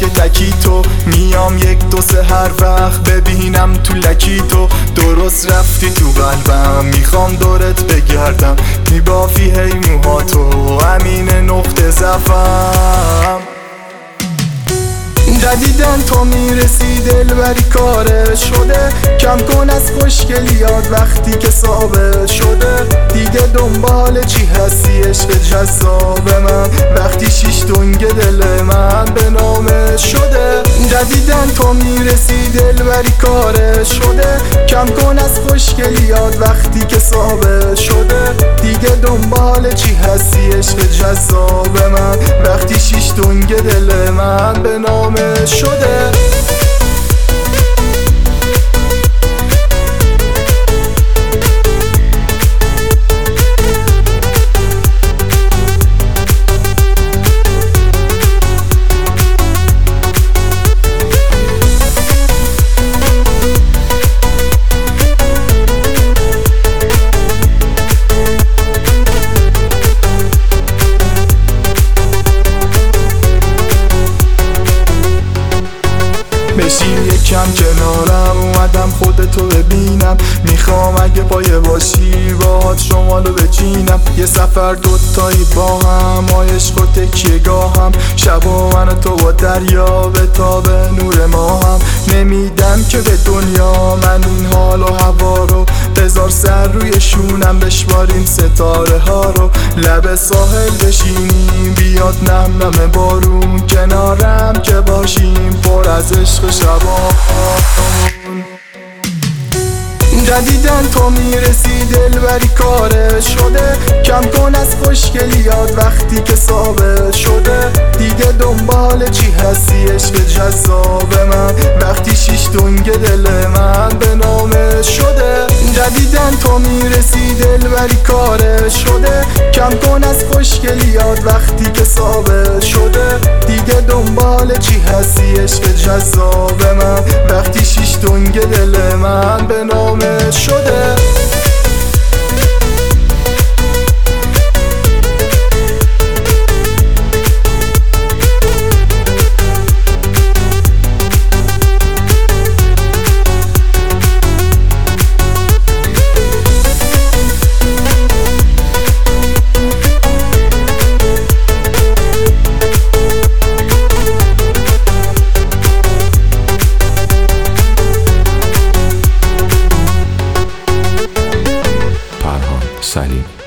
عشق تکی تو میام یک دو سه هر وقت ببینم تو لکی تو درست رفتی تو قلبم میخوام دورت بگردم میبافی هی موهاتو همین نقطه ضعفم جدیدن تو میرسی دلبری کاره شده کم کن از خوشگلیات وقتی که ثابت شده دیگه دنبال چی هستی عشق جذاب من وقتی شیش دنگ دل من به نامت شده جدیدن تو میرسی دلبری کاره شده کم کن از خوشگلیات وقتی که ثابت شده دیگه دنبال چی هستی عشق جذاب من وقتی شیش دنگ دل من به نامت شده بشین یکم کنارم اومدم خودتو ببینم میخوام اگه پایه باشی باهات شمالو بچینم یه سفر دوتایی با هم عشق و تکیه گاهم شبا من و تو با دریا به تاب نور ماهم نمیدم که به دنیا من این حال و هوا رو بذار سر روی شونم بشماریم ستاره ها رو لب ساحل بشینیم بیاد نم نم بارون کنارم که باشیم پر از عشق شبا جدیدن تو میرسی دلبری کاره شده کم کن از خوشگلیات وقتی که ثابت شده دیگه دنبال چی هستی عشق جذاب من وقتی شیش دنگ دل من به نامت شده جدیدن تو میرسی دلبری کاره شده کم کن از خوشگلیات وقتی که ثابت شده دیگه دنبال چی هستی عشق جذاب من وقتی شیش دنگ دل من به نامت شده سلیم